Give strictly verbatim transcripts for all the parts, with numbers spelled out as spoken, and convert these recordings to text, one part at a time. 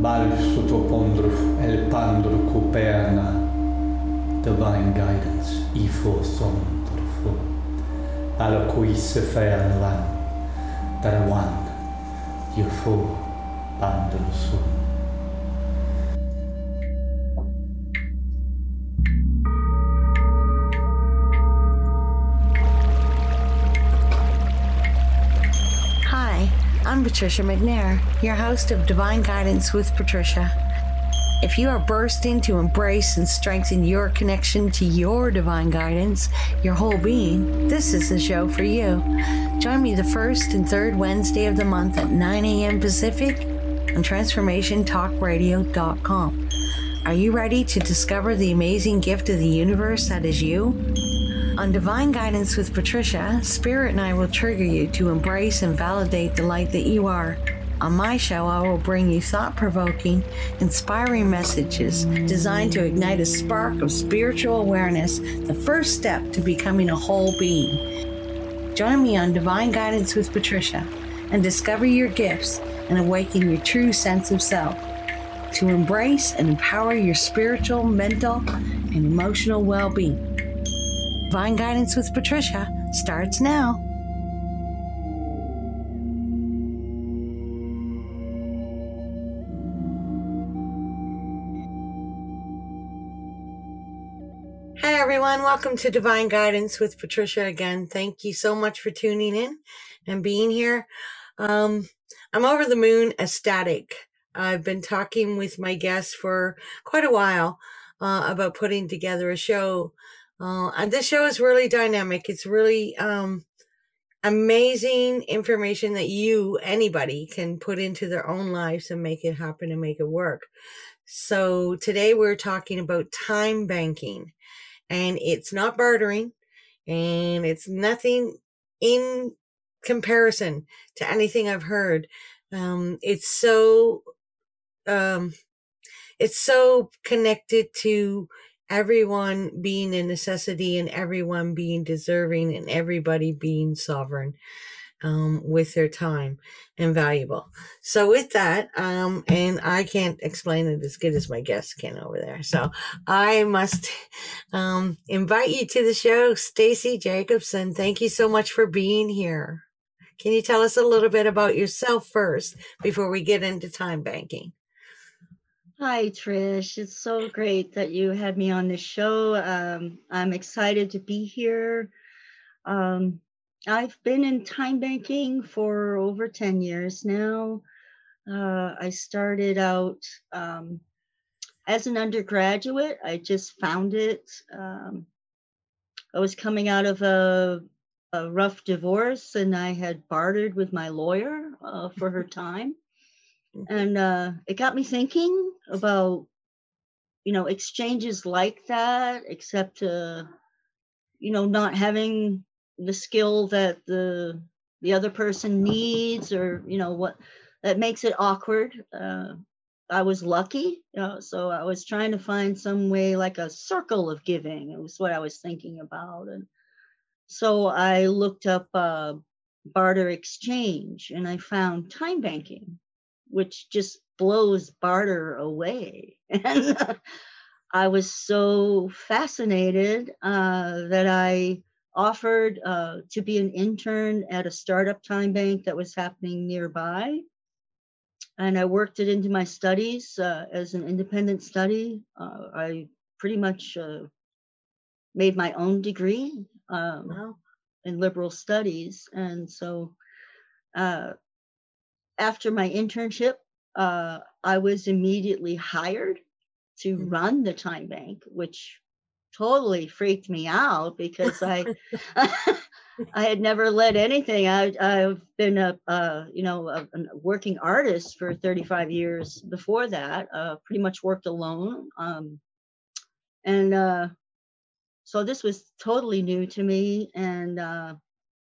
Mal sotopondruf el pandru kuperna, divine guidance, ifo sondrfu, alocui se fer lan, darawan, yufo pandru sum. Hi, I'm Patricia McNair, your host of Divine Guidance with Patricia. If you are bursting to embrace and strengthen your connection to your divine guidance, your whole being, this is the show for you. Join me the first and third Wednesday of the month at nine a.m. Pacific on transformation talk radio dot com. Are you ready to discover the amazing gift of the universe that is you? On Divine Guidance with Patricia, Spirit and I will trigger you to embrace and validate the light that you are. On my show, I will bring you thought-provoking, inspiring messages designed to ignite a spark of spiritual awareness, the first step to becoming a whole being. Join me on Divine Guidance with Patricia and discover your gifts and awaken your true sense of self to embrace and empower your spiritual, mental, and emotional well-being. Divine Guidance with Patricia starts now. Hey everyone, welcome to Divine Guidance with Patricia again. Thank you so much for tuning in and being here. Um, I'm over the moon ecstatic. I've been talking with my guests for quite a while uh, about putting together a show. Uh, and this show is really dynamic. It's really um, amazing information that you, anybody, can put into their own lives and make it happen and make it work. So today we're talking about time banking. And it's not bartering, and it's nothing in comparison to anything I've heard. Um, it's so, um, it's so connected to everyone being a necessity and everyone being deserving and everybody being sovereign um, with their time and valuable. So with that, um, and I can't explain it as good as my guests can over there. So I must um, invite you to the show, Stacey Jacobson. Thank you so much for being here. Can you tell us a little bit about yourself first before we get into time banking? Hi, Trish. It's so great that you had me on this show. Um, I'm excited to be here. Um, I've been in time banking for over ten years now. Uh, I started out um, as an undergraduate. I just found it. Um, I was coming out of a, a rough divorce, and I had bartered with my lawyer uh, for her time. And uh, it got me thinking about, you know, exchanges like that, except, uh, you know, not having the skill that the the other person needs, or, you know, what that makes it awkward. Uh, I was lucky, you know, so I was trying to find some way, like a circle of giving. It was what I was thinking about. And so I looked up uh, barter exchange, and I found time banking, which just blows barter away. And uh, I was so fascinated uh, that I offered uh, to be an intern at a startup time bank that was happening nearby. And I worked it into my studies uh, as an independent study. Uh, I pretty much uh, made my own degree um, Wow. in liberal studies. And so uh, after my internship, uh, I was immediately hired to Mhm. run the time bank, which totally freaked me out because I I had never led anything. I, I've been a, uh, you know, a, a working artist for thirty-five years before that, uh, pretty much worked alone. Um, and uh, so this was totally new to me. And uh,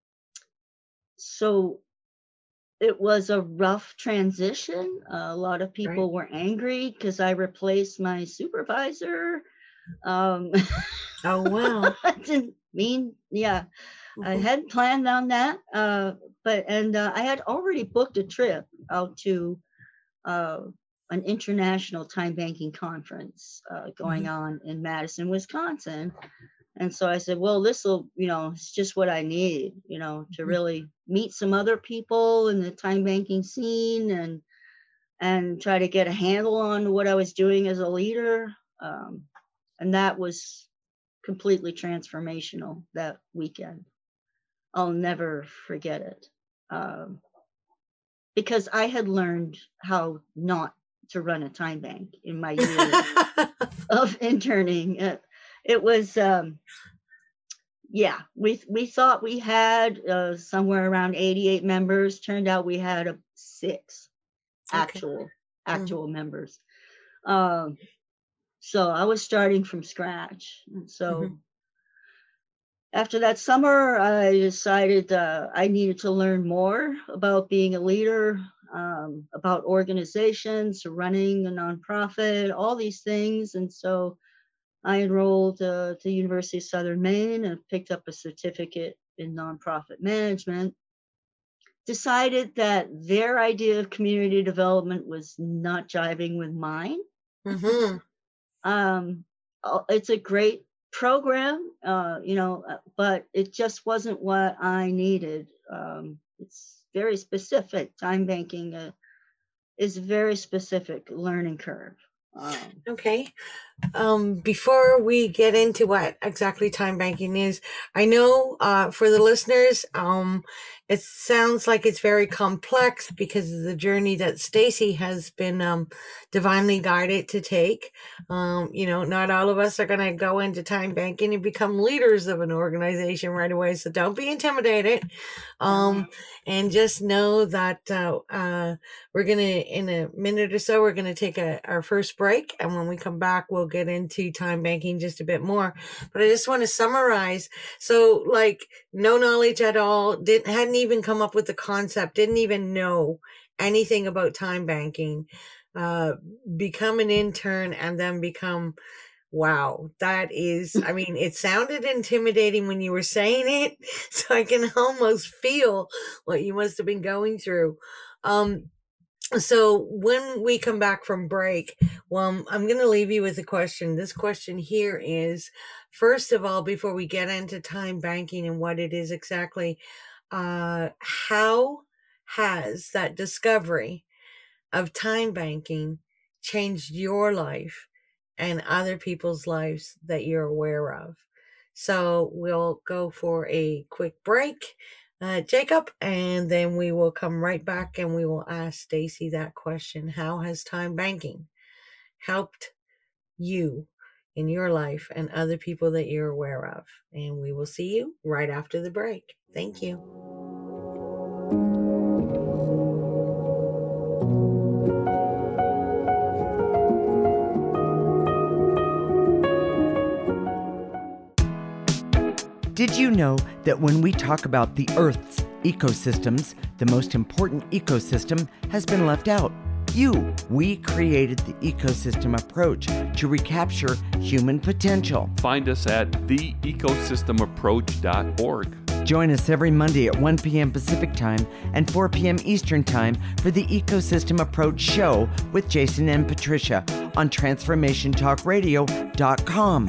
so it was a rough transition. Uh, a lot of people Right. were angry because I replaced my supervisor. Um, Oh, wow. I didn't mean, yeah, I hadn't planned on that. Uh, but, and uh, I had already booked a trip out to uh, an international time banking conference uh, going Mhm. on in Madison, Wisconsin. And so I said, well, this will, you know, it's just what I need, you know, to Mhm. really meet some other people in the time banking scene and and try to get a handle on what I was doing as a leader. Um, and that was completely transformational that weekend. I'll never forget it. Um, because I had learned how not to run a time bank in my years of interning. Uh, it was, um, yeah, we we thought we had uh, somewhere around eighty-eight members. Turned out we had a six Okay. actual actual members. Um, so I was starting from scratch, and so. Mhm. After that summer, I decided uh, I needed to learn more about being a leader, um, about organizations, running a nonprofit, all these things. And so I enrolled uh, to the University of Southern Maine and picked up a certificate in nonprofit management. Decided that their idea of community development was not jiving with mine. Mhm. Um, uh, it's a great program, uh, you know, uh, but it just wasn't what I needed. Um, it's very specific. Time banking uh, is a very specific learning curve. Um, Okay. Um, before we get into what exactly time banking is, I know uh, for the listeners, um, it sounds like it's very complex because of the journey that Stacy has been um, divinely guided to take. Um, you know, not all of us are going to go into time banking and become leaders of an organization right away, so don't be intimidated. Um, and just know that uh, uh, we're going to, in a minute or so, we're going to take a, our first break. And when we come back, we'll get into time banking just a bit more. But I just want to summarize. So like no knowledge at all, didn't, hadn't even come up with the concept, didn't even know anything about time banking, uh, become an intern and then become wow, that is, I mean, it sounded intimidating when you were saying it, so I can almost feel what you must have been going through. Um, so when we come back from break, well, I'm going to leave you with a question. This question here is, first of all, before we get into time banking and what it is exactly, uh, how has that discovery of time banking changed your life and other people's lives that you're aware of? So we'll go for a quick break, uh, Jacob, and then we will come right back and we will ask Stacy that question. How has time banking helped you in your life and other people that you're aware of? And we will see you right after the break. Thank you. Did you know that when we talk about the Earth's ecosystems, the most important ecosystem has been left out? You. We created the ecosystem approach to recapture human potential. Find us at the ecosystem approach dot org. Join us every Monday at one p.m. Pacific Time and four p.m. Eastern Time for the Ecosystem Approach Show with Jason and Patricia on transformation talk radio dot com.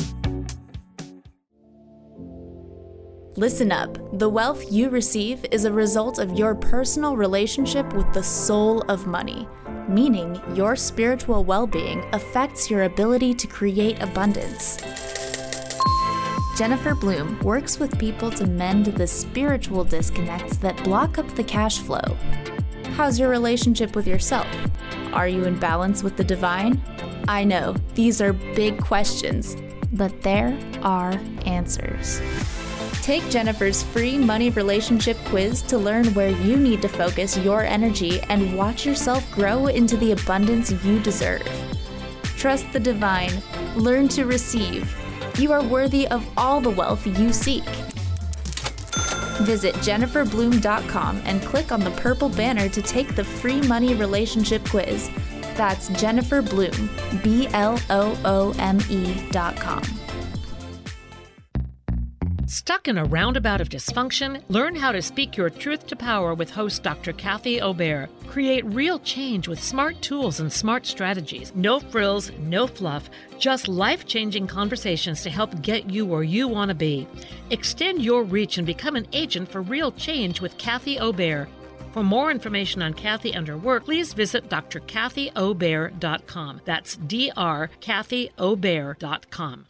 Listen up. The wealth you receive is a result of your personal relationship with the soul of money, meaning your spiritual well-being affects your ability to create abundance. Jennifer Bloom works with people to mend the spiritual disconnects that block up the cash flow. How's your relationship with yourself? Are you in balance with the divine? I know, these are big questions, but there are answers. Take Jennifer's free money relationship quiz to learn where you need to focus your energy and watch yourself grow into the abundance you deserve. Trust the divine. Learn to receive. You are worthy of all the wealth you seek. Visit jennifer bloom dot com and click on the purple banner to take the free money relationship quiz. That's Jennifer Bloom, B L O O M E dot com. Stuck in a roundabout of dysfunction? Learn how to speak your truth to power with host Doctor Kathy Obear. Create real change with smart tools and smart strategies. No frills, no fluff, just life-changing conversations to help get you where you want to be. Extend your reach and become an agent for real change with Kathy Obear. For more information on Kathy and her work, please visit d r kathy obear dot com. That's D R kathy obear dot com.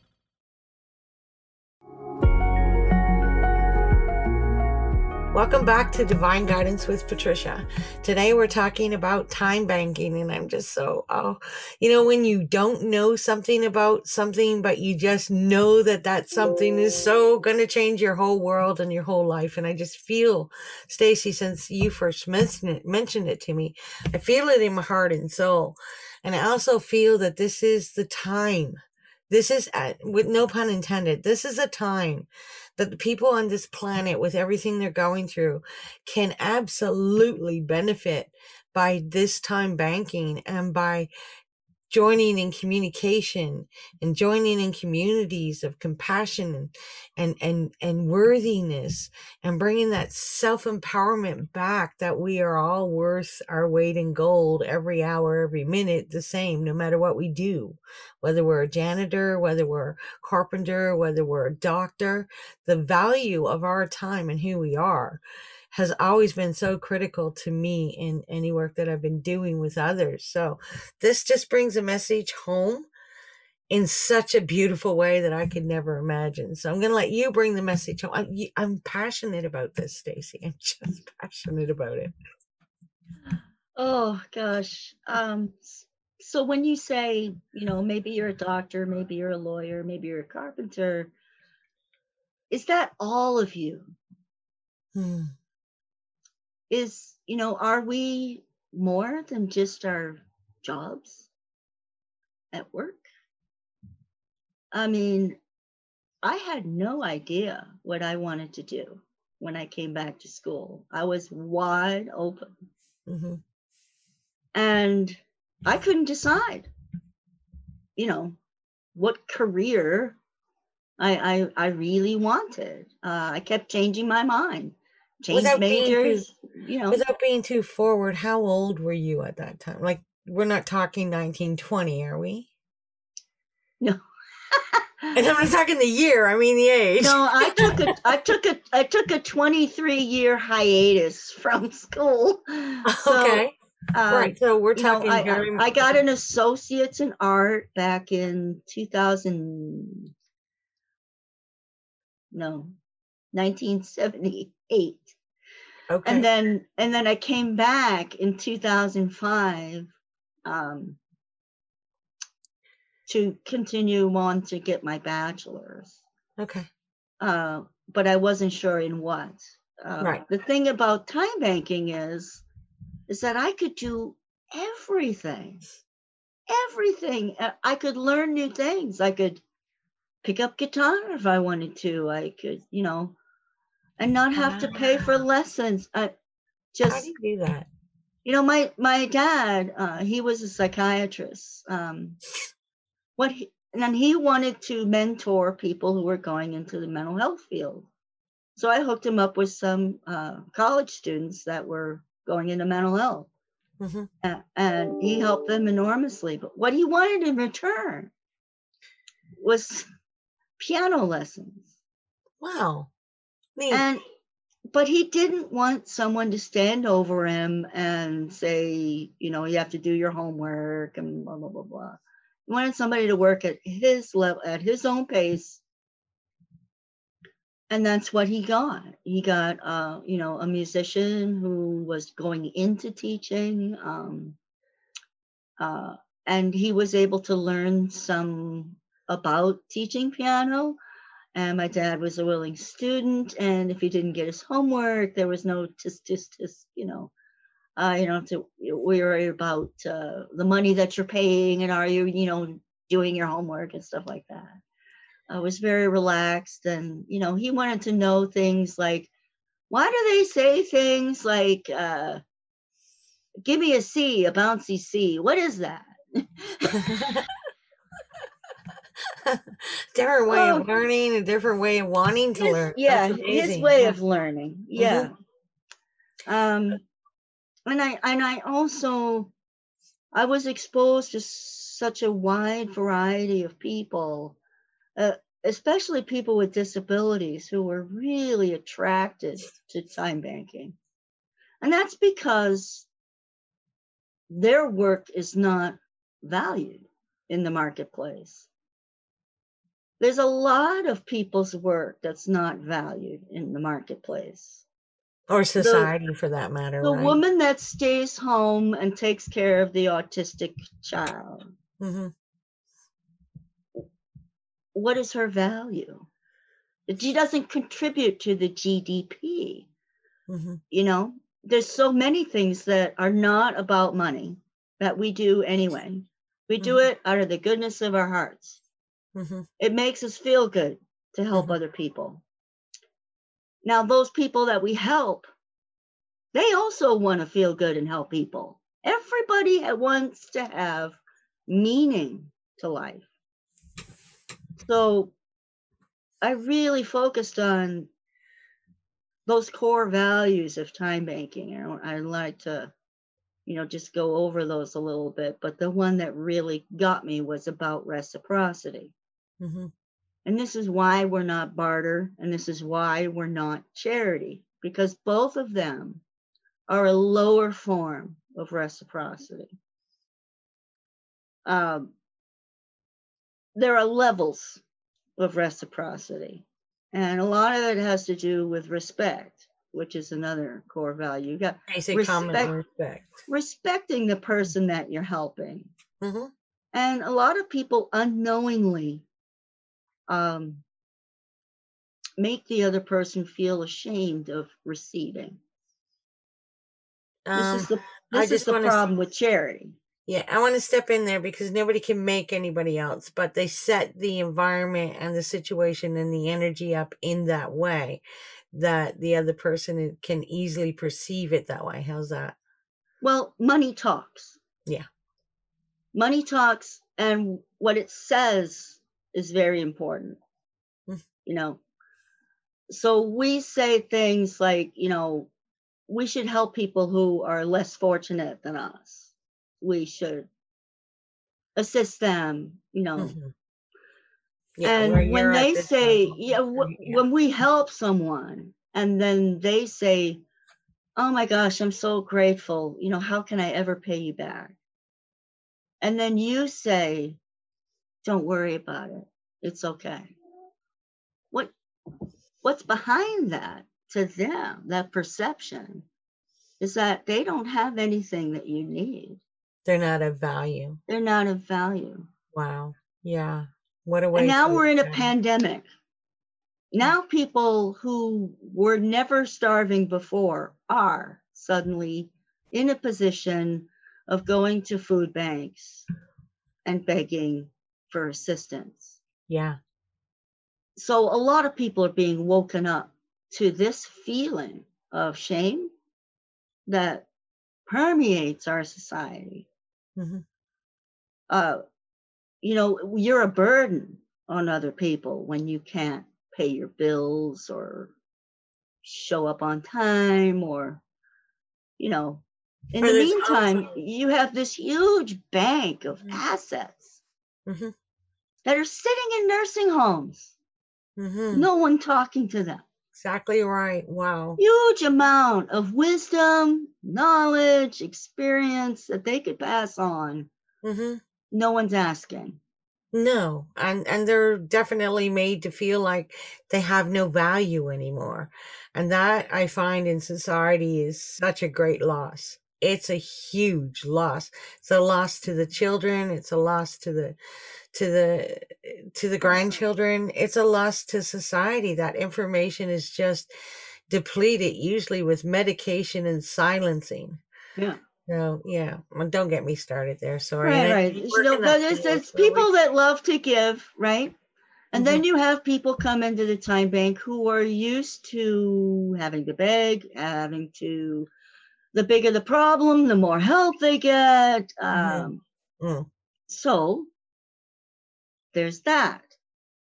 Welcome back to Divine Guidance with Patricia. Today we're talking about time banking, and I'm just so, oh, you know, when you don't know something about something, but you just know that that something is so going to change your whole world and your whole life. And I just feel, Stacy, since you first mentioned it, mentioned it to me, I feel it in my heart and soul. And I also feel that this is the time. This is, with no pun intended, this is a time that the people on this planet, with everything they're going through, can absolutely benefit by this time banking and by joining in communication and joining in communities of compassion and, and, and worthiness, and bringing that self-empowerment back, that we are all worth our weight in gold every hour, every minute, the same, no matter what we do, whether we're a janitor, whether we're a carpenter, whether we're a doctor. The value of our time and who we are has always been so critical to me in any work that I've been doing with others. So this just brings a message home in such a beautiful way that I could never imagine. So I'm going to let you bring the message home. I'm, I'm passionate about this, Stacy. I'm just passionate about it. Oh, gosh. Um, so when you say, you know, maybe you're a doctor, maybe you're a lawyer, maybe you're a carpenter, is that all of you? Hmm. Is, you know, are we more than just our jobs at work? I mean, I had no idea what I wanted to do when I came back to school. I was wide open. Mm-hmm. And I couldn't decide, you know, what career I I, I really wanted. Uh, I kept changing my mind. Changed Without majors, being too, you know. Without being too forward, how old were you at that time? Like, we're not talking nineteen twenty, are we? No. And I'm not talking the year, I mean the age. No, I took a I took a I took a twenty-three year hiatus from school. So, okay. Um, right. So we're talking know, I, very I, I got an associate's in art back in two thousand. No, nineteen seventy-eight. Okay. And then and then I came back in two thousand five um, to continue on to get my bachelor's. Okay. Uh, but I wasn't sure in what. Uh, right. The thing about time banking is, is that I could do everything. Everything. I could learn new things. I could pick up guitar if I wanted to. I could, you know, and not have to pay for lessons. I just, how do you do that? You know, my my dad, uh, he was a psychiatrist. Um, what he, and he wanted to mentor people who were going into the mental health field. So I hooked him up with some uh, college students that were going into mental health, mm-hmm. uh, and he helped them enormously. But what he wanted in return was piano lessons. Wow. Neat. And but he didn't want someone to stand over him and say, you know, you have to do your homework and blah blah blah blah. He wanted somebody to work at his level, at his own pace, and that's what he got. He got, uh, you know, a musician who was going into teaching, um, uh, and he was able to learn some about teaching piano. And my dad was a willing student, and if he didn't get his homework, there was no tis tis tis, you know, uh, you know, to worry about uh, the money that you're paying, and are you, you know, doing your homework and stuff like that. I was very relaxed, and you know, he wanted to know things like, why do they say things like, uh, "Give me a C, a bouncy C"? What is that? Different way Oh, of learning, a different way of wanting to his, learn. yeah, That's his amazing. way Yeah. of learning. Yeah. Um, and I and I also I was exposed to such a wide variety of people, uh, especially people with disabilities who were really attracted to time banking. And that's because their work is not valued in the marketplace. There's a lot of people's work that's not valued in the marketplace. Or society, the, for that matter, the right? The woman that stays home and takes care of the autistic child, mm-hmm. what is her value? She doesn't contribute to the G D P. Mm-hmm. You know, there's so many things that are not about money that we do anyway. We do mm-hmm. it out of the goodness of our hearts. Mm-hmm. It makes us feel good to help mm-hmm. other people. Now, those people that we help, they also want to feel good and help people. Everybody wants to have meaning to life. So I really focused on those core values of time banking. I, I'd like to, you know, just go over those a little bit. But the one that really got me was about reciprocity. Mm-hmm. And this is why we're not barter, and this is why we're not charity, because both of them are a lower form of reciprocity. Um, there are levels of reciprocity, and a lot of it has to do with respect, which is another core value. You got basic common respect, respecting the person that you're helping. Mm-hmm. And a lot of people unknowingly um, make the other person feel ashamed of receiving. Um, this is the this is the problem with charity. Yeah, I want to step in there because nobody can make anybody else, but they set the environment and the situation and the energy up in that way that the other person can easily perceive it that way. How's that? Well, money talks. Yeah. Money talks, and what it says is very important. Mm-hmm. You know, so we say things like, you know, we should help people who are less fortunate than us. We should assist them, you know. Mm-hmm. Yeah, and when they say, time. yeah, w- yeah, when we help someone and then they say, oh my gosh, I'm so grateful, you know, how can I ever pay you back? And then you say, don't worry about it. It's okay. What, what's behind that to them, that perception, is that they don't have anything that you need. They're not of value. They're not of value. Wow. Yeah. What a way. And now to we're in a pandemic. Now people who were never starving before are suddenly in a position of going to food banks and begging for assistance. Yeah. So a lot of people are being woken up to this feeling of shame that permeates our society. Mm-hmm. Uh, you know, you're a burden on other people when you can't pay your bills or show up on time, or, you know, in or the meantime, also- you have this huge bank of mm-hmm. assets mm-hmm. that are sitting in nursing homes. Mm-hmm. No one talking to them. Exactly right. Wow. Huge amount of wisdom, knowledge, experience that they could pass on. Mm-hmm. No one's asking. No, and and they're definitely made to feel like they have no value anymore. And that I find in society is such a great loss. It's a huge loss. It's a loss to the children. It's a loss to the to the to the grandchildren. It's a loss to society. That information is just depleted, usually with medication and silencing. Yeah. So yeah, well, don't get me started there. Sorry. Right, right. You know, but it's, it's people that love to give, right? And mm-hmm. then you have people come into the time bank who are used to having to beg, having to, the bigger the problem, the more help they get. Um, mm-hmm. So there's that.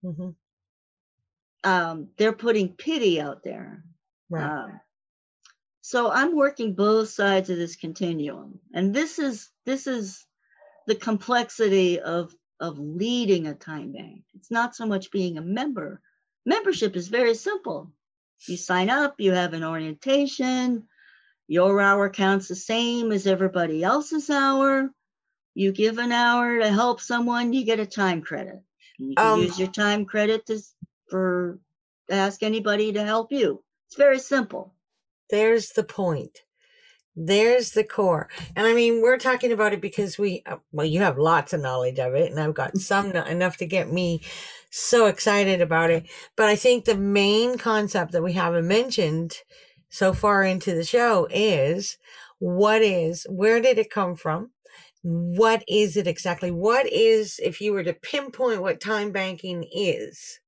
Mm-hmm. Um, they're putting pity out there. Right. Um, so I'm working both sides of this continuum, and this is this is the complexity of of leading a time bank. It's not so much being a member. Membership is very simple. You sign up, you have an orientation, your hour counts the same as everybody else's hour. You give an hour to help someone, you get a time credit. And you can Um, use your time credit to for to ask anybody to help you. It's very simple. There's the point. There's the core. And I mean, we're talking about it because we, uh, well, you have lots of knowledge of it, and I've got some enough to get me so excited about it. But I think the main concept that we haven't mentioned so far into the show is what is, where did it come from? What is it exactly? What is, if you were to pinpoint what time banking is,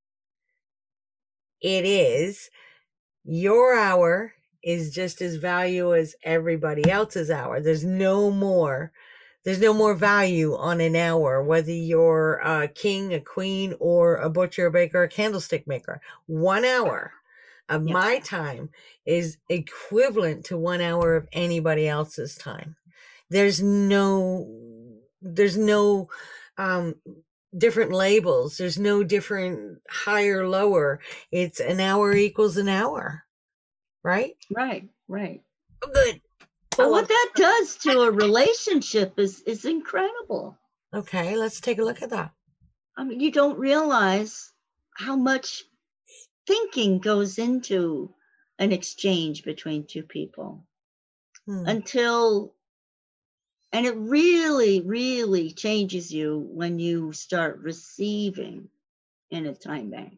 it is your hour is just as value as everybody else's hour. There's no more, there's no more value on an hour, whether you're a king, a queen, or a butcher, a baker, a candlestick maker. One hour of Yeah. my time is equivalent to one hour of anybody else's time. There's no, there's no, um, different labels. There's no different higher, lower. It's an hour equals an hour. Right? Right, right. Oh, good. But what that does to a relationship is is incredible. Okay, let's take a look at that. I mean, you don't realize how much thinking goes into an exchange between two people Hmm. until, and it really, really changes you when you start receiving in a time bank.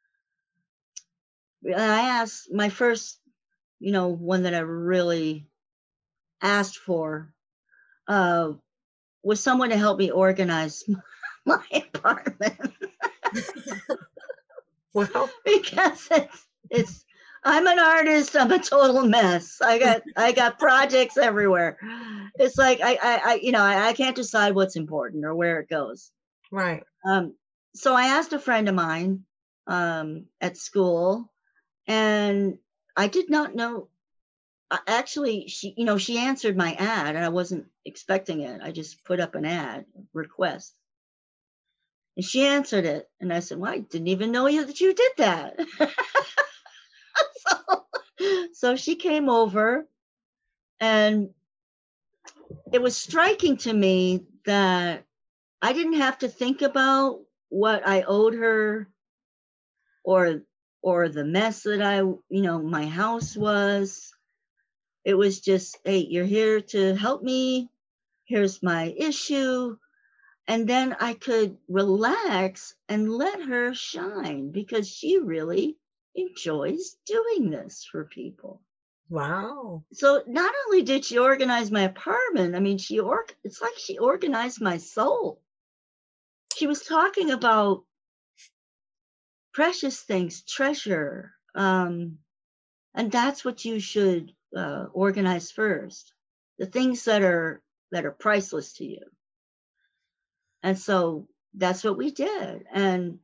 I asked my first, you know, one that I really asked for uh, was someone to help me organize my apartment. Well, Because it's it's I'm an artist. I'm a total mess. I got I got projects everywhere. It's like I I, I you know I, I can't decide what's important or where it goes. right. Um, so I asked a friend of mine um, at school, and I did not know. uh, Actually, she you know she answered my ad, and I wasn't expecting it. I just put up an ad request. And she answered it, and I said, "Well, I didn't even know you that you did that." so, so she came over, and it was striking to me that I didn't have to think about what I owed her, or or the mess that I, you know, my house was. It was just, hey, you're here to help me. Here's my issue. And then I could relax and let her shine because she really enjoys doing this for people. Wow. So not only did she organize my apartment, I mean, she or it's like she organized my soul. She was talking about precious things, treasure, um, and that's what you should uh, organize first. The things that are that are priceless to you. And so that's what we did. And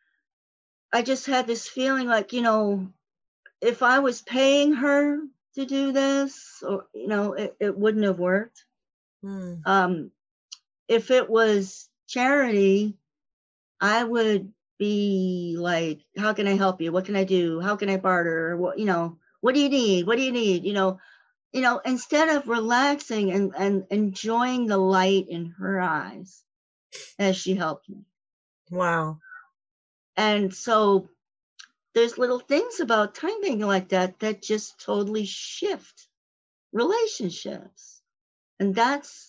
I just had this feeling like, you know, if I was paying her to do this, or, you know, it, it wouldn't have worked. Hmm. Um, if it was charity, I would be like, how can I help you? What can I do? How can I barter? What, you know, what do you need? What do you need? You know, you know, instead of relaxing and, and enjoying the light in her eyes as she helped me. Wow. And so there's little things about time banking like that that just totally shift relationships. And that's,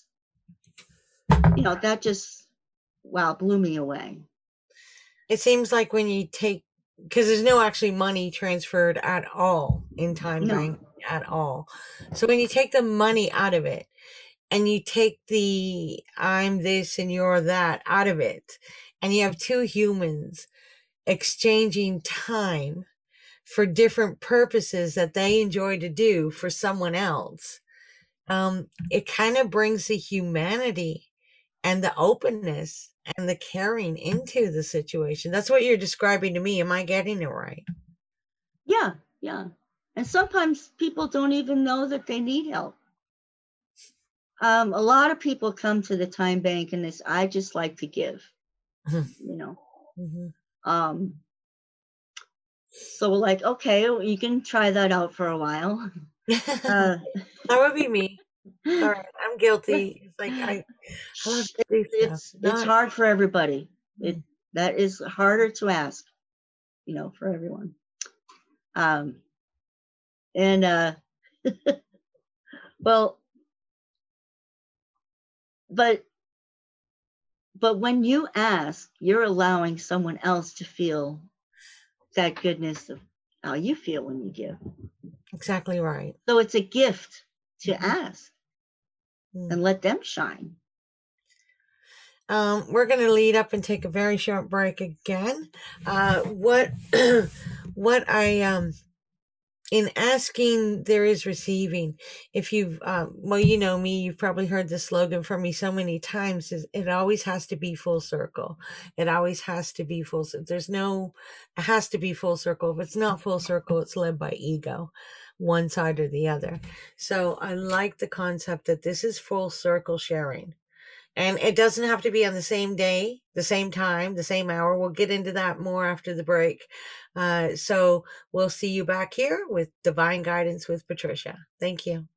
you know, that just, wow, blew me away. It seems like when you take, because there's no actually money transferred at all in time No. bank at all. So when you take the money out of it and you take the I'm this and you're that out of it, and you have two humans exchanging time for different purposes that they enjoy to do for someone else, um, it kind of brings the humanity and the openness and the caring into the situation. That's what you're describing to me. Am I getting it right? Yeah, yeah. And sometimes people don't even know that they need help. Um, a lot of people come to the time bank and this, I just like to give, you know. Mm-hmm. Um, so we're like, okay, you can try that out for a while. Uh, that would be me. Sorry, I'm guilty. It's like I, I love to do stuff. It's Not, it's hard for everybody. It that is harder to ask, you know, for everyone. Um, and uh, well, but but when you ask, you're allowing someone else to feel that goodness of how you feel when you give. Exactly right. So it's a gift to mm-hmm. ask mm. and let them shine. Um, we're going to lead up and take a very short break again. Uh, what, what I, um, in asking, there is receiving. If you've, um, well, you know me, you've probably heard the slogan from me so many times, is it always has to be full circle. It always has to be full circle. There's no, it has to be full circle. If it's not full circle, it's led by ego, one side or the other. So I like the concept that this is full circle sharing. And it doesn't have to be on the same day, the same time, the same hour. We'll get into that more after the break. Uh, so we'll see you back here with Divine Guidance with Patricia. Thank you.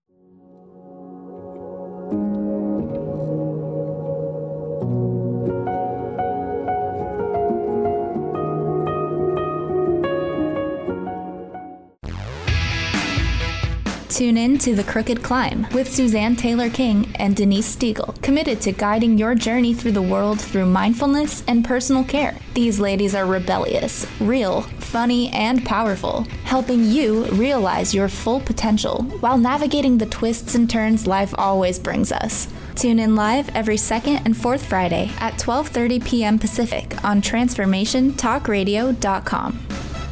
Tune in to The Crooked Climb with Suzanne Taylor King and Denise Stiegel, committed to guiding your journey through the world through mindfulness and personal care. These ladies are rebellious, real, funny, and powerful, helping you realize your full potential while navigating the twists and turns life always brings us. Tune in live every second and fourth Friday at twelve thirty p.m. Pacific on transformation talk radio dot com.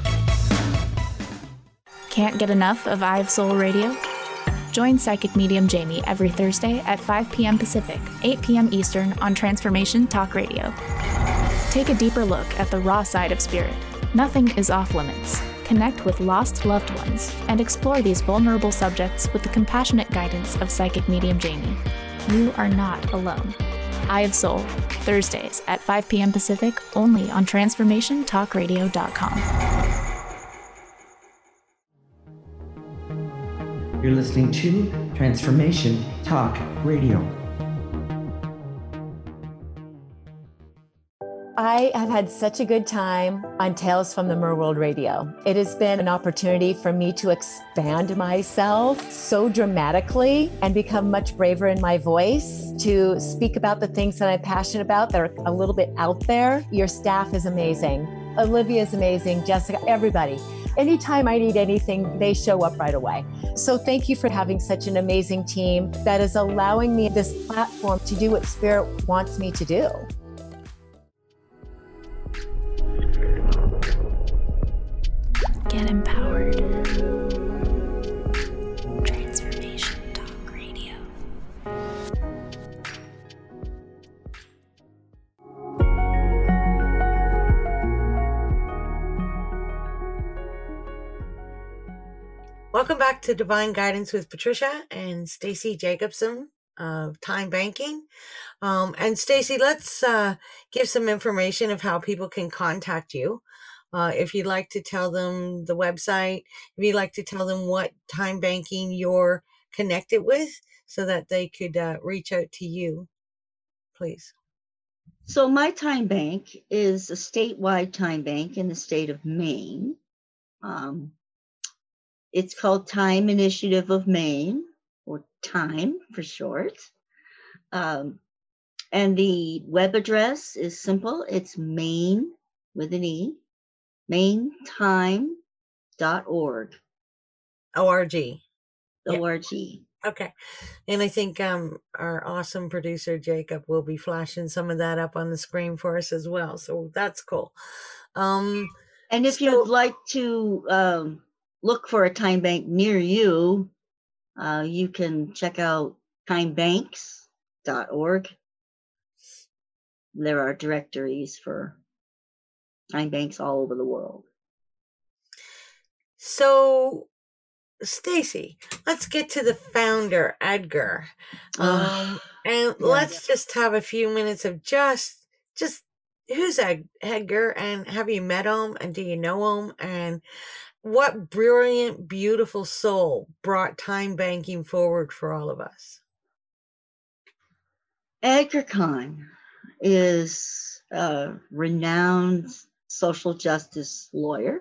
Can't get enough of I Have Soul Radio? Join Psychic Medium Jamie every Thursday at five p.m. Pacific, eight p.m. Eastern on Transformation Talk Radio. Take a deeper look at the raw side of spirit. Nothing is off limits. Connect with lost loved ones and explore these vulnerable subjects with the compassionate guidance of Psychic Medium Jamie. You are not alone. I Have Soul, Thursdays at five p.m. Pacific, only on Transformation Talk Radio dot com. You're listening to Transformation Talk Radio. I have had such a good time on Tales from the Merworld Radio. It has been an opportunity for me to expand myself so dramatically and become much braver in my voice, to speak about the things that I'm passionate about that are a little bit out there. Your staff is amazing. Olivia is amazing. Jessica, everybody. Anytime I need anything, they show up right away. So thank you for having such an amazing team that is allowing me this platform to do what Spirit wants me to do. Get empowered. Transformation Talk Radio. Welcome back to Divine Guidance with Patricia and Stacey Jacobson of Time Banking. Um, and Stacey, let's uh, give some information of how people can contact you. Uh, if you'd like to tell them the website, if you'd like to tell them what time banking you're connected with so that they could uh, reach out to you, please. So my time bank is a statewide time bank in the state of Maine. Um, it's called Time Initiative of Maine, or TIME for short. Um, and the web address is simple. It's Maine with an E. maine time dot org. O R G. O R G. Okay. And I think um, our awesome producer, Jacob, will be flashing some of that up on the screen for us as well. So that's cool. Um, and if so, you'd like to um, look for a time bank near you, uh, you can check out time banks dot org. there are directories for time banks all over the world. So, Stacy, let's get to the founder, Edgar. Um, and yeah. let's just have a few minutes of just, just who's Ed- Edgar, and have you met him, and do you know him, and what brilliant, beautiful soul brought time banking forward for all of us? Edgar Kahn is a renowned social justice lawyer.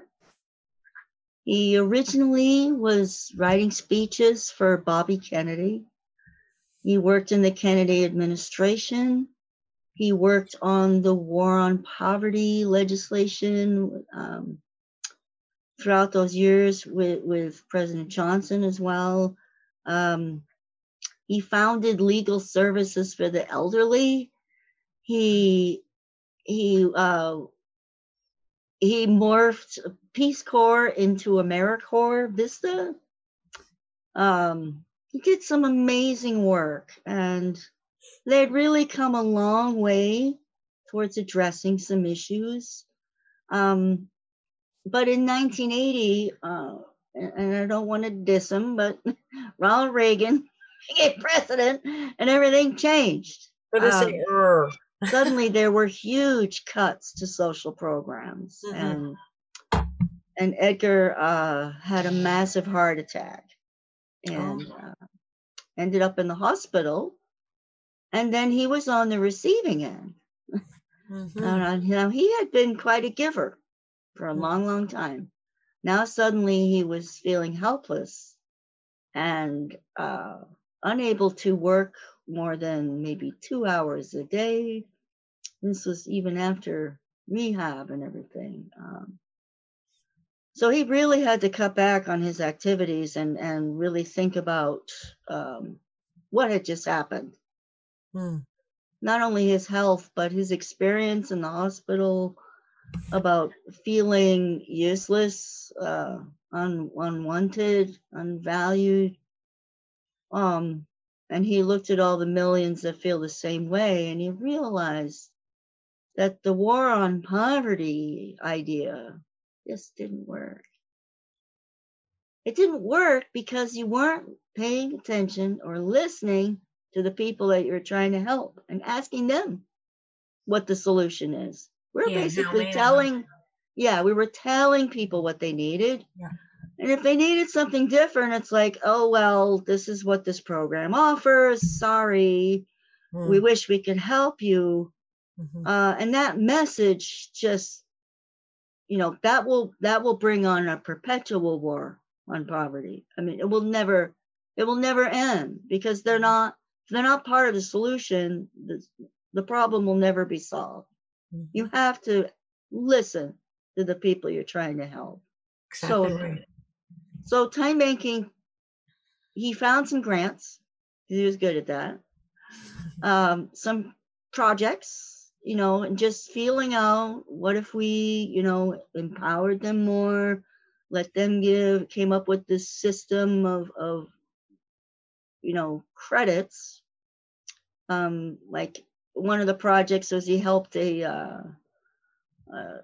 He originally was writing speeches for Bobby Kennedy. He worked in the Kennedy administration. He worked on the war on poverty legislation um, throughout those years with, with President Johnson as well. Um, he founded Legal Services for the Elderly. He he uh, he morphed Peace Corps into AmeriCorps Vista. Um, he did some amazing work, and they had really come a long way towards addressing some issues. Um, but in nineteen eighty, uh, and I don't want to diss him, but Ronald Reagan became president, and everything changed. What is Um, it? Suddenly, there were huge cuts to social programs, Mhm. and and Edgar uh, had a massive heart attack and Oh. uh, ended up in the hospital. And then he was on the receiving end. Mhm. Uh, you know, he had been quite a giver for a long, long time. Now suddenly he was feeling helpless and uh, unable to work more than maybe two hours a day. This was even after rehab and everything. Um, so he really had to cut back on his activities and, and really think about um, what had just happened. Hmm. Not only his health, but his experience in the hospital, about feeling useless, uh, un, unwanted, unvalued. Um, and he looked at all the millions that feel the same way, and he realized that the war on poverty idea just didn't work. It didn't work because you weren't paying attention or listening to the people that you're trying to help and asking them what the solution is. We're Yeah, how basically many- telling, yeah, we were telling people what they needed. Yeah. And if they needed something different, it's like, oh, well, this is what this program offers. Sorry, Hmm. we wish we could help you. Mhm. Uh, and that message just, you know, that will that will bring on a perpetual war on poverty. I mean, it will never, it will never end because they're not, if they're not part of the solution, the, the problem will never be solved. Mhm. You have to listen to the people you're trying to help. Exactly So, right. so time banking, he found some grants. He was good at that. Um, some projects, you know, and just feeling out what if we, you know, empowered them more, let them give, came up with this system of, of you know, credits. Um, like one of the projects was he helped a uh, uh,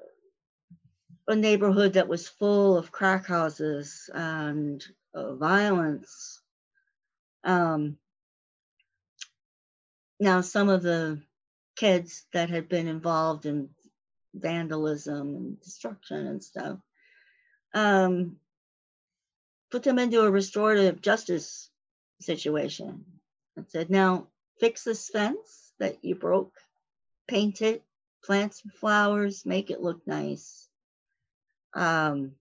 a neighborhood that was full of crack houses and uh, violence. Um, now, some of the kids that had been involved in vandalism and destruction and stuff, um, put them into a restorative justice situation and said, now fix this fence that you broke, paint it, plant some flowers, make it look nice. Um,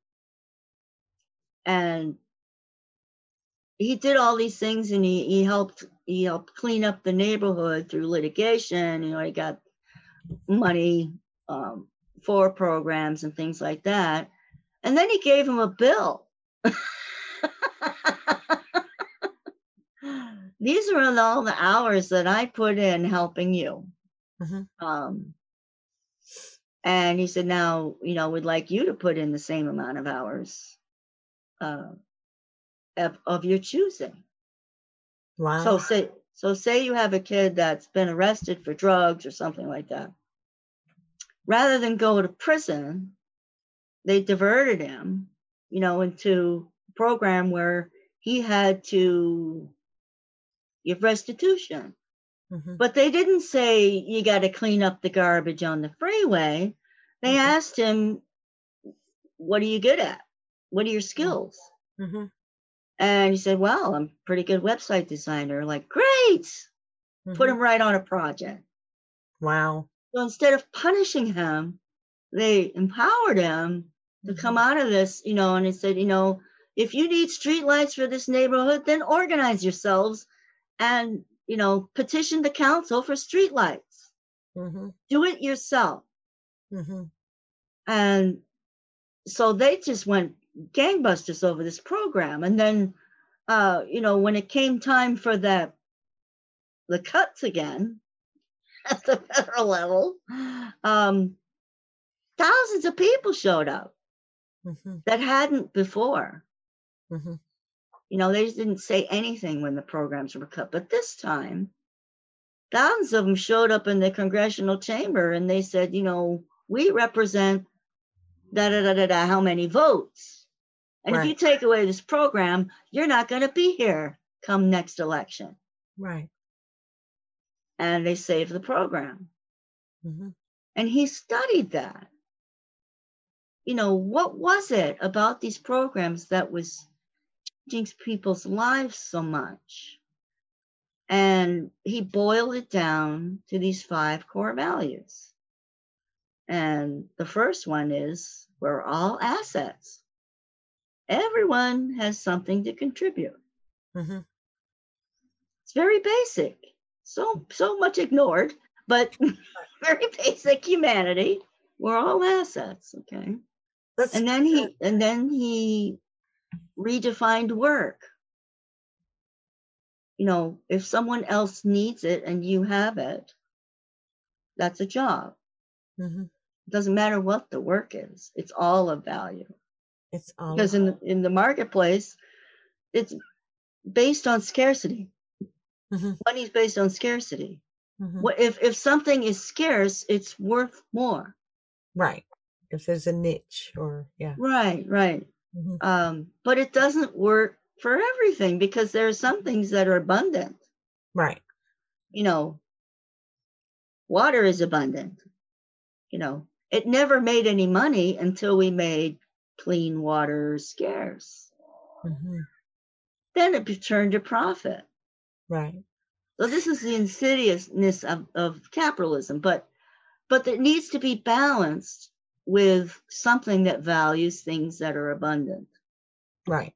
and he did all these things, and he, he helped he helped clean up the neighborhood through litigation. You know, he got money um, for programs and things like that. And then he gave him a bill. These are all the hours that I put in helping you. Mhm. Um, and he said, now, you know, we'd like you to put in the same amount of hours uh, of, of your choosing. Wow. So say, so say you have a kid that's been arrested for drugs or something like that. rather than go to prison, they diverted him, you know, into a program where he had to give restitution. Mm-hmm. But they didn't say you got to clean up the garbage on the freeway. They Mm-hmm. asked him, what are you good at? What are your skills? Mm-hmm. And he said, well, I'm a pretty good website designer. Like, great. Mm-hmm. Put him right on a project. Wow. So instead of punishing him, they empowered him to Mm-hmm. come out of this, you know, and they said, you know, if you need streetlights for this neighborhood, then organize yourselves and, you know, petition the council for streetlights. Mm-hmm. Do it yourself. Mm-hmm. And so they just went gangbusters over this program. And then, uh, you know, when it came time for that, the cuts again at the federal level, um, thousands of people showed up Mm-hmm. that hadn't before. Mm-hmm. You know, they just didn't say anything when the programs were cut. But this time, thousands of them showed up in the congressional chamber and they said, you know, we represent da da da da da how many votes. And Right. if you take away this program, you're not going to be here come next election. Right. And they saved the program. Mm-hmm. And he studied that. You know, what was it about these programs that was changing people's lives so much? And he boiled it down to these five core values. And the first one is we're all assets. Everyone has something to contribute. Mm-hmm. It's very basic. So so much ignored, but very basic humanity. We're all assets, okay? That's, And then he and then he redefined work. You know, if someone else needs it and you have it, that's a job. mm-hmm. It doesn't matter what the work is. It's all of value. It's all Because in the, in the marketplace, it's based on scarcity. Mm-hmm. Money's based on scarcity. Mm-hmm. What if if something is scarce, it's worth more. Right. If there's a niche or yeah. Right, right. Mm-hmm. Um, but it doesn't work for everything because there are some things that are abundant. Right. You know, water is abundant. You know, it never made any money until we made clean water scarce. Mm-hmm. Then it turned to profit. Right. So this is the insidiousness of, of capitalism, but but it needs to be balanced with something that values things that are abundant. Right.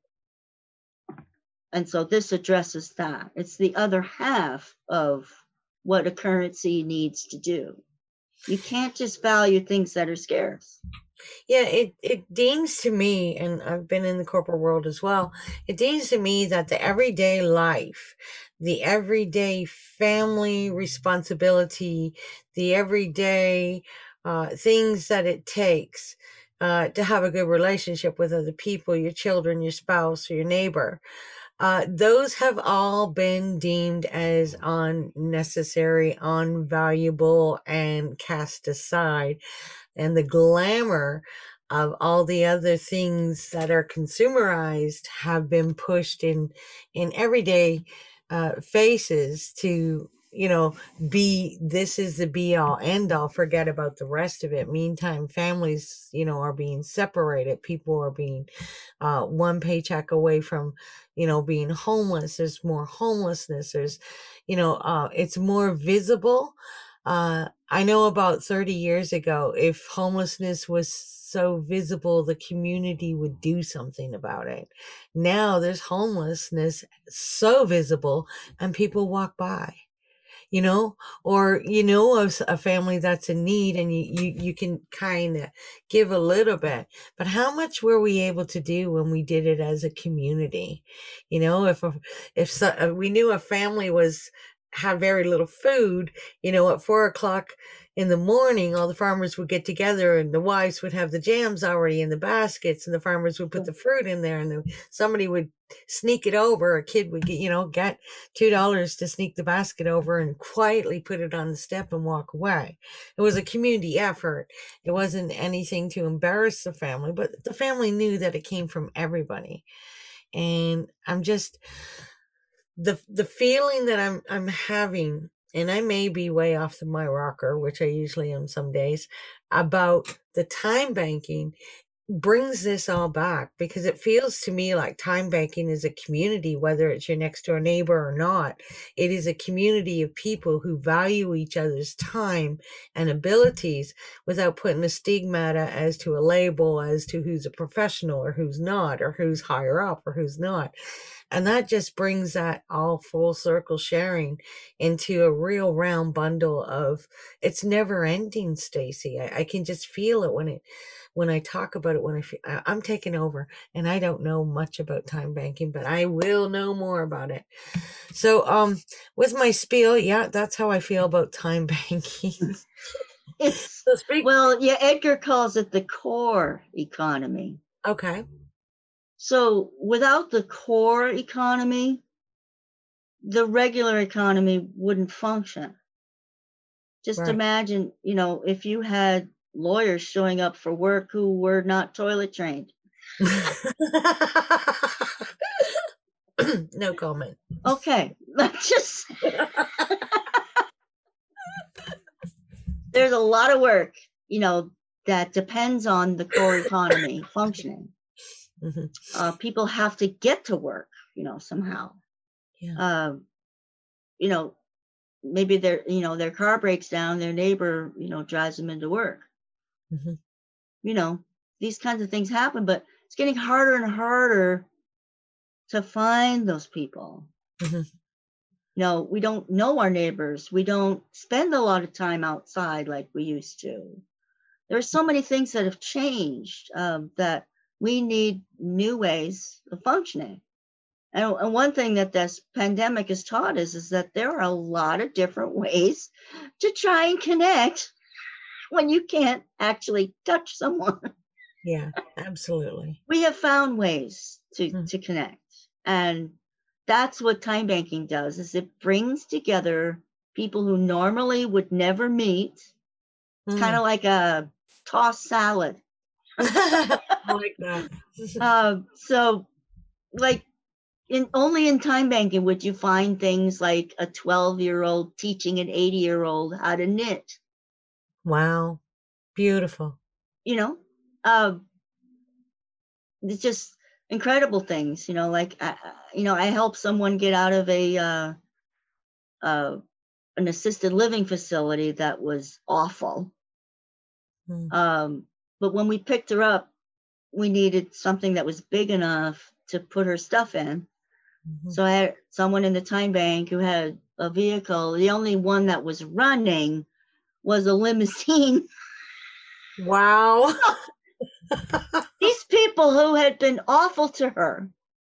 And so this addresses that. It's the other half of what a currency needs to do. You can't just value things that are scarce. Yeah, it, it deems to me, and I've been in the corporate world as well, it deems to me that the everyday life, the everyday family responsibility, the everyday uh, things that it takes uh, to have a good relationship with other people, your children, your spouse, or your neighbor, uh, those have all been deemed as unnecessary, unvaluable, and cast aside. And the glamour of all the other things that are consumerized have been pushed in in everyday uh, faces to, you know, be, this is the be all end all, forget about the rest of it. Meantime, families, you know, are being separated. People are being uh, one paycheck away from, you know, being homeless. There's more homelessness. There's, you know, uh, it's more visible. Uh, I know about thirty years ago, if homelessness was so visible, the community would do something about it. Now there's homelessness so visible and people walk by, you know, or, you know, of a family that's in need and you, you, you can kind of give a little bit, but how much were we able to do when we did it as a community? You know, if, if so, we knew a family was had very little food, you know, at four o'clock in the morning, all the farmers would get together and the wives would have the jams already in the baskets and the farmers would put the fruit in there and then somebody would sneak it over. A kid would get, you know, get two dollars to sneak the basket over and quietly put it on the step and walk away. It was a community effort. It wasn't anything to embarrass the family, but the family knew that it came from everybody. And I'm just, the the feeling that I'm I'm having, and I may be way off the, my rocker, which I usually am some days, about the time banking brings this all back, because it feels to me like time banking is a community, whether it's your next door neighbor or not. It is a community of people who value each other's time and abilities without putting a stigmata as to a label as to who's a professional or who's not, or who's higher up or who's not. And that just brings that all full circle sharing into a real round bundle of, it's never ending, Stacy. I, I can just feel it when it, when I talk about it, when I feel, I, I'm taking over, and I don't know much about time banking, but I will know more about it. So, um, with my spiel, yeah, that's how I feel about time banking. It's, So speak- well, yeah, Edgar calls it the core economy. Okay. So without the core economy, the regular economy wouldn't function. Just Right. imagine, you know, if you had lawyers showing up for work who were not toilet trained. No comment. Okay, let's just. There's a lot of work, you know, that depends on the core economy functioning. Mm-hmm. Uh, people have to get to work, you know, somehow. Yeah. Uh, you know, maybe their, you know, their car breaks down, their neighbor, you know, drives them into work. Mm-hmm. You know, these kinds of things happen, but it's getting harder and harder to find those people. Mm-hmm. You know, we don't know our neighbors. We don't spend a lot of time outside like we used to. There's so many things that have changed um, that we need new ways of functioning. And, and one thing that this pandemic has taught us is that there are a lot of different ways to try and connect when you can't actually touch someone. Yeah, absolutely. We have found ways to, Mm. to connect. And that's what time banking does, is it brings together people who normally would never meet. It's Mm. kind of like a tossed salad. I like that. Uh, so, like, in only in time banking would you find things like a twelve-year-old teaching an eighty-year-old how to knit. Wow. Beautiful. You know, uh, it's just incredible things. You know, like I, you know, I helped someone get out of a uh, uh, an assisted living facility that was awful. Mm. Um, but when we picked her up, we needed something that was big enough to put her stuff in. Mm-hmm. So I had someone in the time bank who had a vehicle. The only one that was running was a limousine. Wow. These people who had been awful to her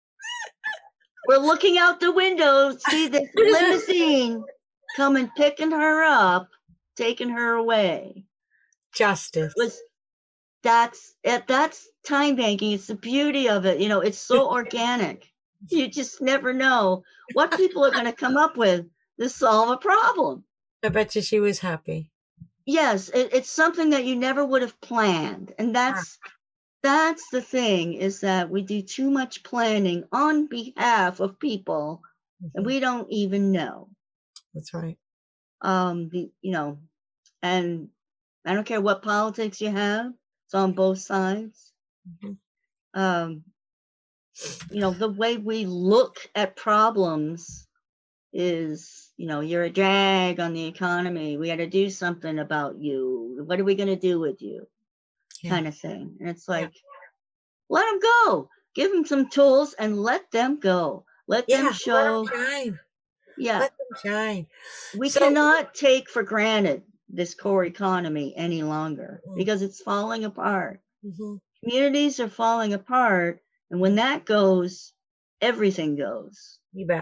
were looking out the window, see this limousine coming, picking her up, taking her away. Justice. It was that's it. That's time banking. It's the beauty of it. You know, it's so organic. You just never know what people are going to come up with to solve a problem. I bet you she was happy. Yes, it, it's something that you never would have planned. And that's that's the thing, is that we do too much planning on behalf of people Mm-hmm. and we don't even know. That's right. Um, the, you know, and I don't care what politics you have, it's on both sides. Mm-hmm. Um, you know, the way we look at problems is, you know, you're a drag on the economy. We got to do something about you. What are we going to do with you? Yeah. Kind of thing. And it's like, let them go. Give them some tools and let them go. Let Yeah, them show. Let them shine. Yeah. Let them shine. We So- cannot take for granted this core economy any longer Mm. because it's falling apart. Mm-hmm. Communities are falling apart. And when that goes, everything goes. You bet.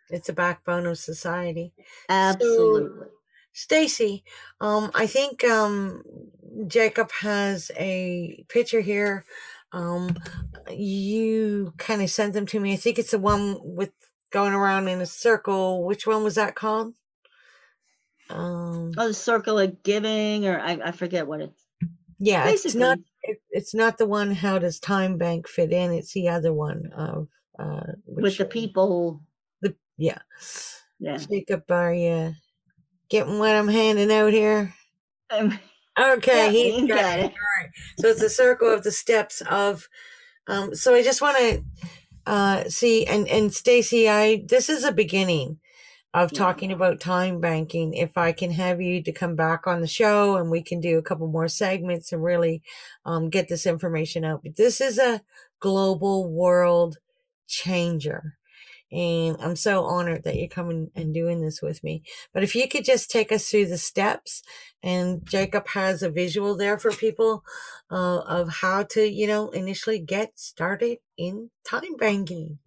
It's a backbone of society. Absolutely. So, Stacy, um, I think um, Jacob has a picture here. Um, you kind of sent them to me. I think it's the one with going around in a circle. Which one was that called? Um, oh, the circle of giving, or I, I forget what it's. Yeah, Basically. it's not. It, it's not the one. How does Time Bank fit in? It's the other one of uh, which, with the people. The yeah, yeah. Jacob, are you getting what I'm handing out here? Um, okay, yeah, he got, got it. it. All right. So it's the circle of the steps of. Um, so I just want to uh, see, and and Stacy, I this is a beginning of talking yeah. about time banking. If I can have you to come back on the show and we can do a couple more segments and really um, get this information out. But this is a global world changer. And I'm so honored that you're coming and doing this with me. But if you could just take us through the steps, and Jacob has a visual there for people uh, of how to, you know, initially get started in time banking.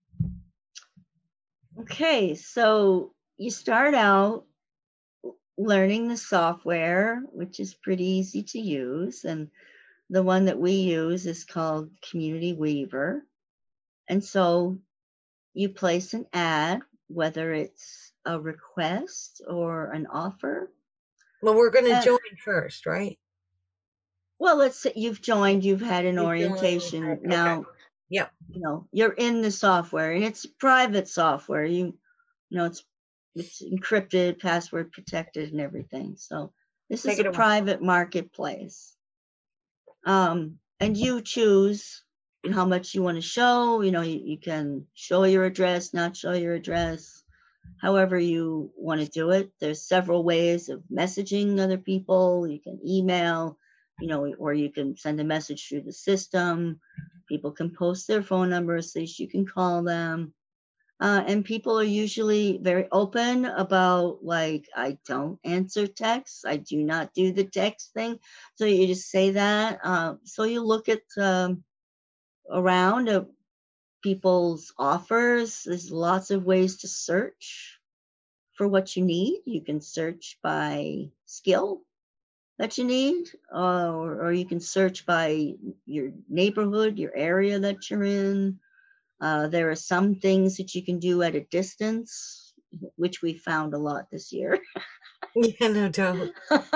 Okay, so you start out learning the software, which is pretty easy to use. And the one that we use is called Community Weaver. And so you place an ad, whether it's a request or an offer. Well, we're going to join first, right? Well, let's say you've joined, you've had an you've orientation. Joined. Now, okay. Yep. You know, you're in the software, and it's private software. You, you know, it's it's encrypted, password protected, and everything. So this Take is a private marketplace. Um, and you choose how much you want to show. You know, you, you can show your address, not show your address, however you want to do it. There's several ways of messaging other people. You can email, you know, or you can send a message through the system. People can post their phone numbers so you can call them. Uh, and people are usually very open about, like, I don't answer texts. I do not do the text thing. So you just say that. Uh, so you look at um, around uh, people's offers. There's lots of ways to search for what you need. You can search by skill that you need, uh, or, or you can search by your neighborhood, your area that you're in. Uh, there are some things that you can do at a distance, which we found a lot this year. Yeah, no doubt.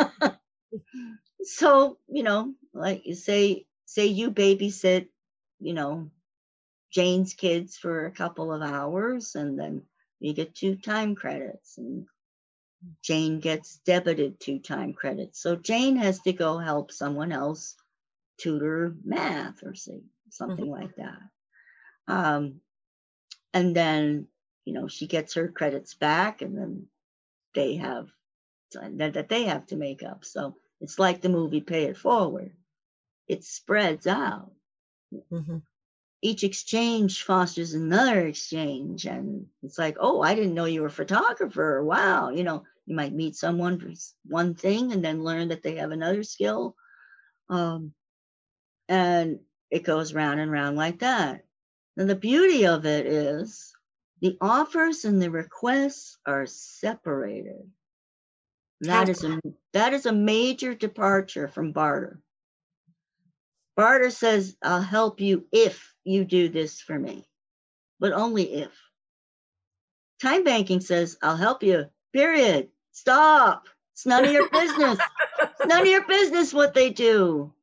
So, you know, like you say, say you babysit, you know, Jane's kids for a couple of hours, and then you get two time credits, and Jane gets debited two time credits. So Jane has to go help someone else tutor math or say something mm-hmm. like that. Um, and then, you know, she gets her credits back, and then they have that, that they have to make up. So it's like the movie Pay It Forward. It spreads out. Mm-hmm. Each exchange fosters another exchange. And it's like, oh, I didn't know you were a photographer. Wow. You know, you might meet someone for one thing and then learn that they have another skill. Um, and it goes round and round like that. And the beauty of it is the offers and the requests are separated. That is a, that is a major departure from barter. Barter says, I'll help you if you do this for me, but only if. Time banking says, I'll help you, period. Stop. It's none of your business. It's none of your business what they do.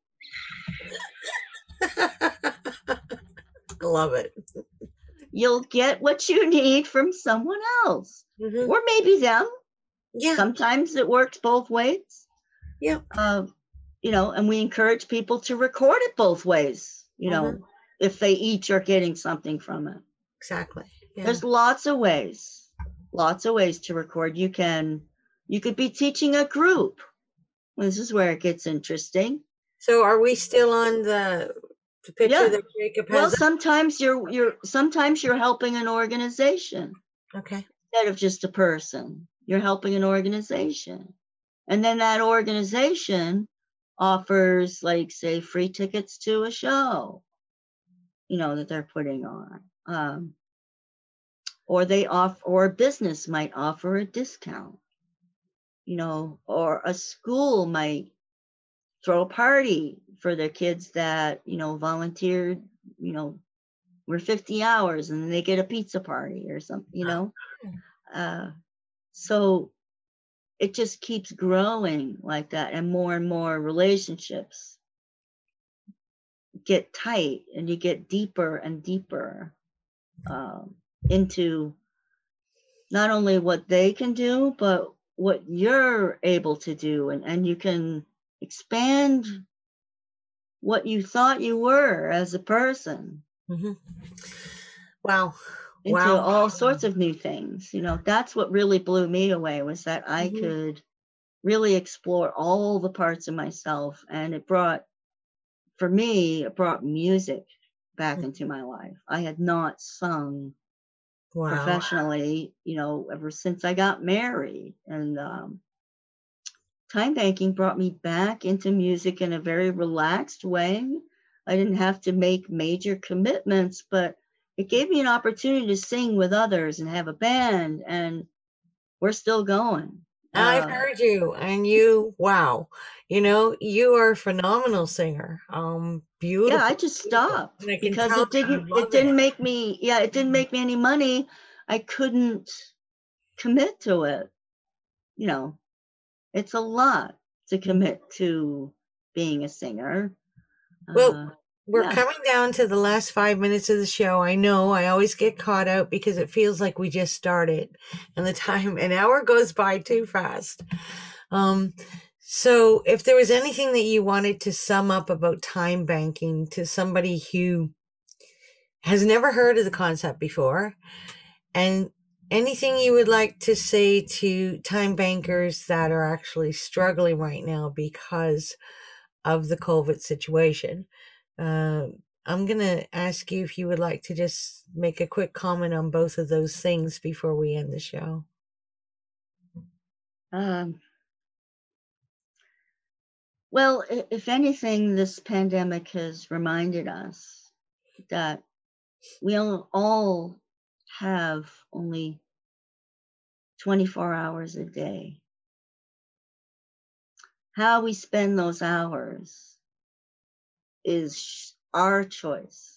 Love it. You'll get what you need from someone else, mm-hmm. or maybe them. Yeah. Sometimes it works both ways. Yeah. Uh, you know, and we encourage people to record it both ways, you know, mm-hmm. if they each are getting something from it. Exactly. Yeah. There's lots of ways, lots of ways to record. You can, you could be teaching a group. This is where it gets interesting. So are we still on the, the picture yeah. that Jacob has? Well, sometimes you're, you're, sometimes you're helping an organization. Okay. Instead of just a person, you're helping an organization. And then that organization offers, like, say, free tickets to a show, you know, that they're putting on. Um, or they offer, or a business might offer a discount, you know, or a school might throw a party for their kids that, you know, volunteered, you know, were fifty hours and they get a pizza party or something, you know. Uh, so it just keeps growing like that, and more and more relationships get tight and you get deeper and deeper um, into not only what they can do, but what you're able to do. And, and you can expand what you thought you were as a person. Mm-hmm. Wow. Into wow. all sorts of new things. You know, that's what really blew me away, was that I Mm-hmm. could really explore all the parts of myself. And it brought, for me, it brought music back Mm-hmm. into my life. I had not sung wow. professionally, you know, ever since I got married. And um, time banking brought me back into music in a very relaxed way. I didn't have to make major commitments, but it gave me an opportunity to sing with others and have a band, and we're still going. I've Uh, heard you, and you, wow, you know, you are a phenomenal singer. Um, beautiful. yeah, I just beautiful. stopped And I can because tell it that you didn't, love it didn't make me, yeah, it didn't make me any money. I couldn't commit to it. You know, it's a lot to commit to being a singer. Well, Uh, we're yeah. coming down to the last five minutes of the show. I know I always get caught out because it feels like we just started and the time, an hour goes by too fast. Um, so if there was anything that you wanted to sum up about time banking to somebody who has never heard of the concept before, and anything you would like to say to time bankers that are actually struggling right now because of the COVID situation, uh, I'm going to ask you if you would like to just make a quick comment on both of those things before we end the show. Um, well, if anything, this pandemic has reminded us that we all have only twenty-four hours a day. How we spend those hours is our choice.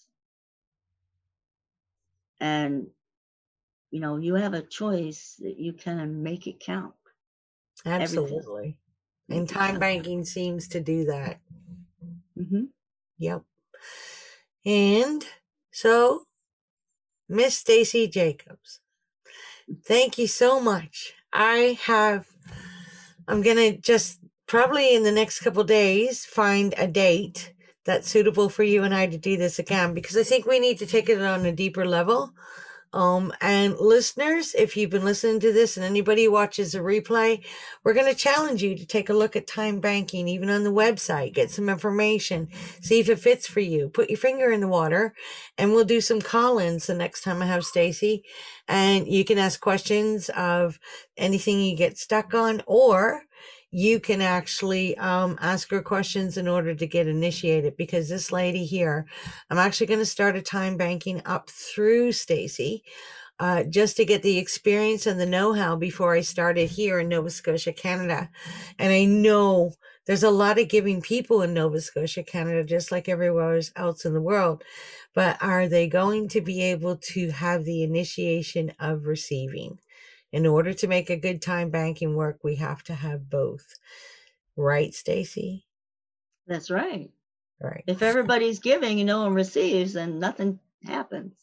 And, you know, you have a choice that you can make it count. Absolutely. Everything. And time banking seems to do that. Mm-hmm. Yep. And so, Miss Stacey Jacobs, thank you so much. I have, I'm going to just probably in the next couple of days find a date that's suitable for you and I to do this again, because I think we need to take it on a deeper level. Um, and listeners, if you've been listening to this and anybody who watches a replay, we're going to challenge you to take a look at time banking, even on the website, get some information, see if it fits for you, put your finger in the water, and we'll do some call-ins the next time I have Stacey, and you can ask questions of anything you get stuck on, or you can actually um, ask her questions in order to get initiated, because this lady here, I'm actually going to start a time banking up through Stacey uh, just to get the experience and the know-how before I started here in Nova Scotia, Canada. And I know there's a lot of giving people in Nova Scotia, Canada, just like everywhere else in the world. But are they going to be able to have the initiation of receiving? In order to make a good time banking work, we have to have both. Right, Stacey? That's right. Right. If everybody's giving and no one receives, then nothing happens.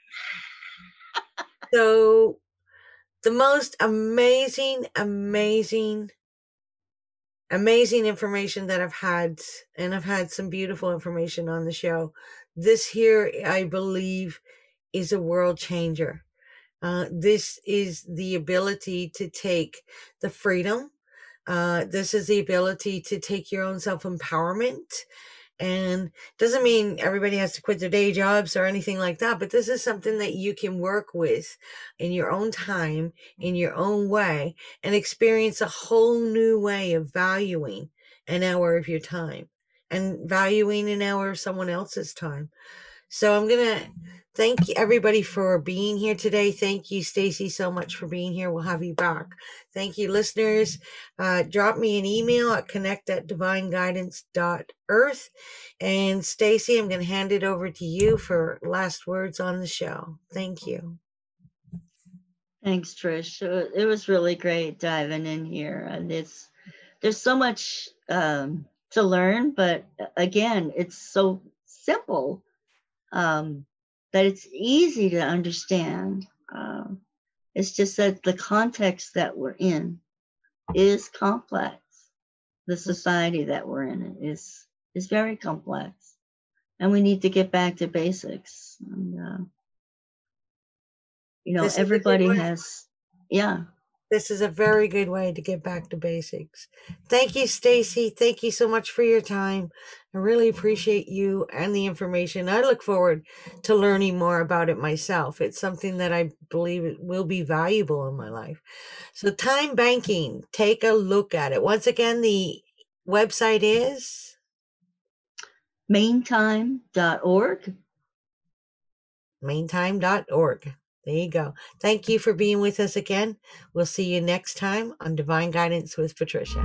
So the most amazing, amazing, amazing information that I've had, and I've had some beautiful information on the show. This here, I believe, is a world changer. Uh, this is the ability to take the freedom. Uh, this is the ability to take your own self-empowerment. And doesn't mean everybody has to quit their day jobs or anything like that, but this is something that you can work with in your own time, in your own way, and experience a whole new way of valuing an hour of your time and valuing an hour of someone else's time. So I'm going to thank you everybody for being here today. Thank you, Stacy, so much for being here. We'll have you back. Thank you, listeners. Uh, drop me an email at connect at divine guidance dot earth. And Stacy, I'm going to hand it over to you for last words on the show. Thank you. Thanks, Trish. It was really great diving in here. And it's there's so much um, to learn, but again, it's so simple um, that it's easy to understand. Um, it's just that the context that we're in is complex. The society that we're in is is very complex, and we need to get back to basics. And, uh, you know, This is a good everybody one. has, yeah. This is a very good way to get back to basics. Thank you, Stacy. Thank you so much for your time. I really appreciate you and the information. I look forward to learning more about it myself. It's something that I believe it will be valuable in my life. So time banking, take a look at it. Once again, the website is Maintime dot org. maintime dot org. There you go. Thank you for being with us again. We'll see you next time on Divine Guidance with Patricia.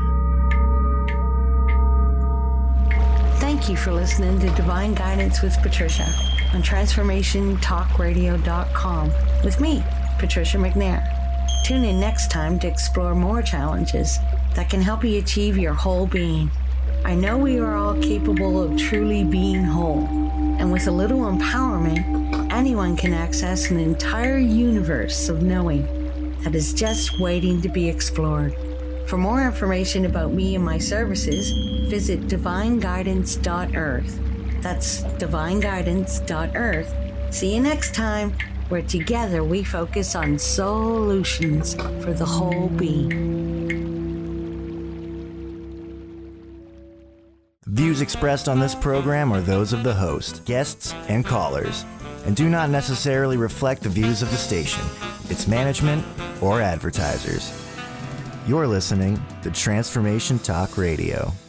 Thank you for listening to Divine Guidance with Patricia on transformation talk radio dot com with me, Patricia McNair. Tune in next time to explore more challenges that can help you achieve your whole being. I know we are all capable of truly being whole, and with a little empowerment, anyone can access an entire universe of knowing that is just waiting to be explored. For more information about me and my services, visit divine guidance dot earth. That's divine guidance dot earth. See you next time, where together we focus on solutions for the whole being. Views expressed on this program are those of the host, guests, and callers, and do not necessarily reflect the views of the station, its management, or advertisers. You're listening to Transformation Talk Radio.